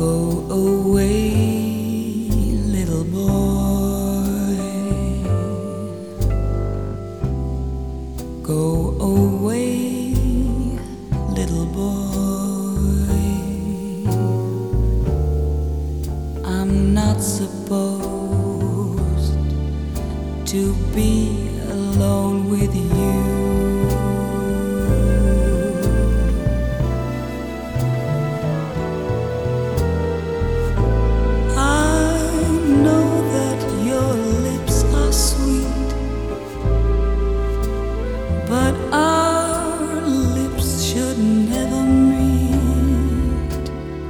Go away, little boy. Go away, little boy. I'm not supposed to be alone with you. But our lips should never meet.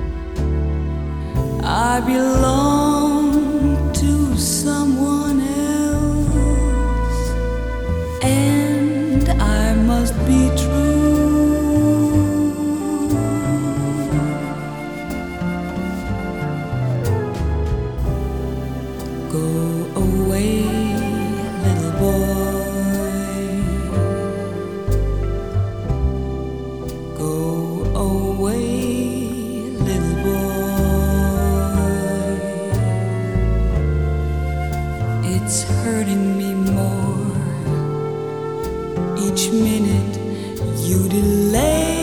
I belong to someone else, and I must be true. Go away, little boy. It's hurting me more each minute you delay.